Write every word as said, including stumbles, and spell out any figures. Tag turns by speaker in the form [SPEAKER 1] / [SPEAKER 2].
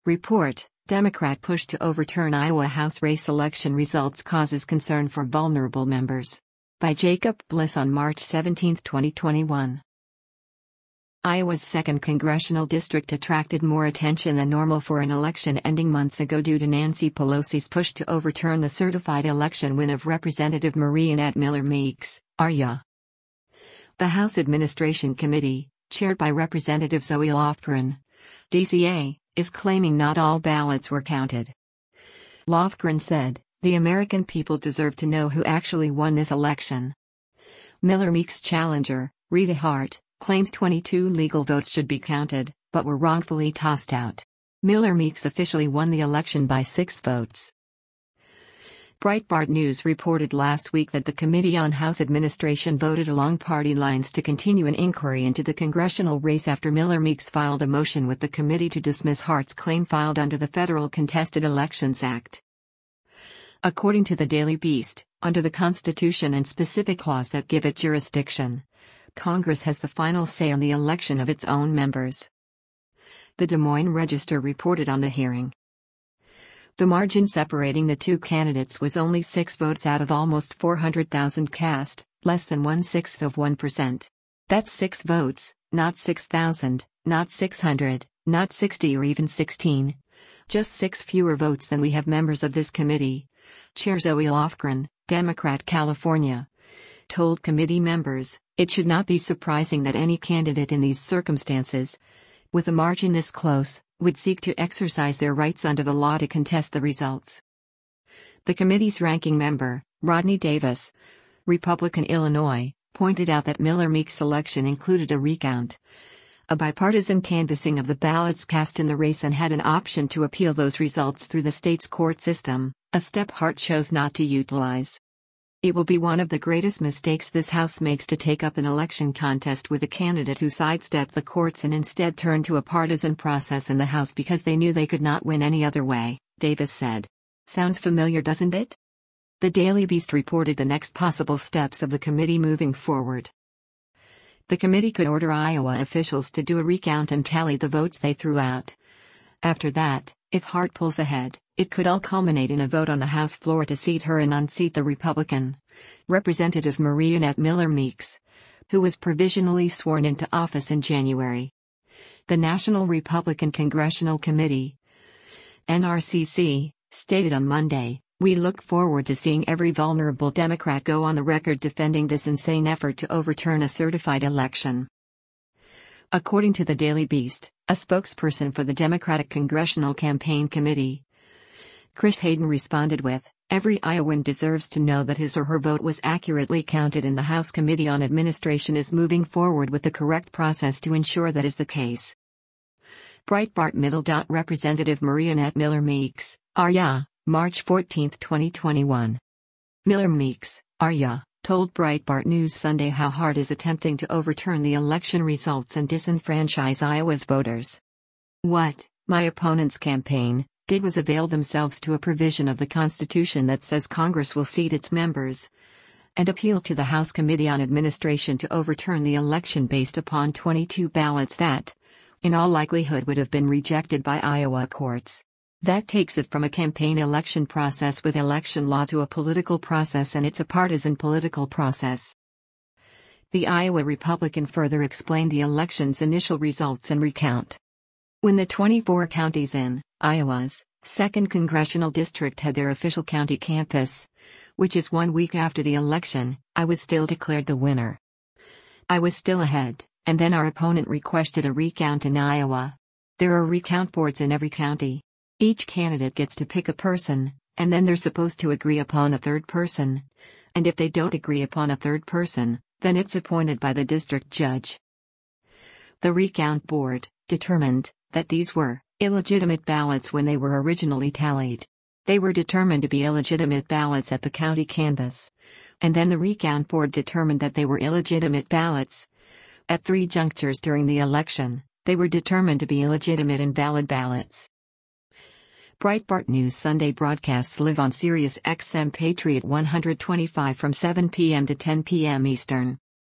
[SPEAKER 1] Report: Democrat push to overturn Iowa House race election results causes concern for vulnerable members. By Jacob Bliss on March seventeenth, twenty twenty-one. Iowa's second congressional district attracted more attention than normal for an election ending months ago due to Nancy Pelosi's push to overturn the certified election win of Representative Marie Annette Miller Meeks, A R Y A. The House Administration Committee, chaired by Representative Zoe Lofgren, D C A, is claiming not all ballots were counted. Lofgren said, "The American people deserve to know who actually won this election." Miller Meeks' challenger, Rita Hart, claims twenty-two legal votes should be counted, but were wrongfully tossed out. Miller Meeks officially won the election by six votes. Breitbart News reported last week that the Committee on House Administration voted along party lines to continue an inquiry into the congressional race after Miller Meeks filed a motion with the committee to dismiss Hart's claim filed under the Federal Contested Elections Act. According to the Daily Beast, under the Constitution and specific laws that give it jurisdiction, Congress has the final say on the election of its own members. The Des Moines Register reported on the hearing. The margin separating the two candidates was only six votes out of almost four hundred thousand cast, less than one-sixth of one percent. That's six votes, not six thousand, not six hundred, not sixty or even sixteen. Just six fewer votes than we have members of this committee. Chair Zoe Lofgren, Democrat California, told committee members, "It should not be surprising that any candidate in these circumstances, with a margin this close, would seek to exercise their rights under the law to contest the results." The committee's ranking member, Rodney Davis, Republican Illinois, pointed out that Miller Meeks' election included a recount, a bipartisan canvassing of the ballots cast in the race, and had an option to appeal those results through the state's court system, a step Hart chose not to utilize. "It will be one of the greatest mistakes this House makes to take up an election contest with a candidate who sidestepped the courts and instead turned to a partisan process in the House because they knew they could not win any other way," Davis said. Sounds familiar, doesn't it? The Daily Beast reported the next possible steps of the committee moving forward. The committee could order Iowa officials to do a recount and tally the votes they threw out. After that, if Hart pulls ahead, it could all culminate in a vote on the House floor to seat her and unseat the Republican, Representative Marie Annette Miller Meeks, who was provisionally sworn into office in January. The National Republican Congressional Committee, N R C C, stated on Monday, "We look forward to seeing every vulnerable Democrat go on the record defending this insane effort to overturn a certified election." According to the Daily Beast, a spokesperson for the Democratic Congressional Campaign Committee, Chris Hayden, responded with, "Every Iowan deserves to know that his or her vote was accurately counted, and the House Committee on Administration is moving forward with the correct process to ensure that is the case." Breitbart Middle. Representative Marie Annette Miller Meeks, A R Y A, March fourteenth, twenty twenty-one. Miller Meeks, A R Y A, told Breitbart News Sunday how Hart is attempting to overturn the election results and disenfranchise Iowa's voters. "What my opponent's campaign did was avail themselves to a provision of the Constitution that says Congress will seat its members, and appeal to the House Committee on Administration to overturn the election based upon twenty-two ballots that, in all likelihood, would have been rejected by Iowa courts. That takes it from a campaign election process with election law to a political process, and it's a partisan political process." The Iowa Republican further explained the election's initial results and recount. "When the twenty-four counties in Iowa's second congressional district had their official county campus, which is one week after the election, I was still declared the winner. I was still ahead, and then our opponent requested a recount in Iowa. There are recount boards in every county. Each candidate gets to pick a person, and then they're supposed to agree upon a third person. And if they don't agree upon a third person, then it's appointed by the district judge. The recount board determined that these were illegitimate ballots when they were originally tallied. They were determined to be illegitimate ballots at the county canvass. And then the recount board determined that they were illegitimate ballots. At three junctures during the election, they were determined to be illegitimate and valid ballots." Breitbart News Sunday broadcasts live on Sirius X M Patriot one twenty-five from seven p m to ten p m Eastern.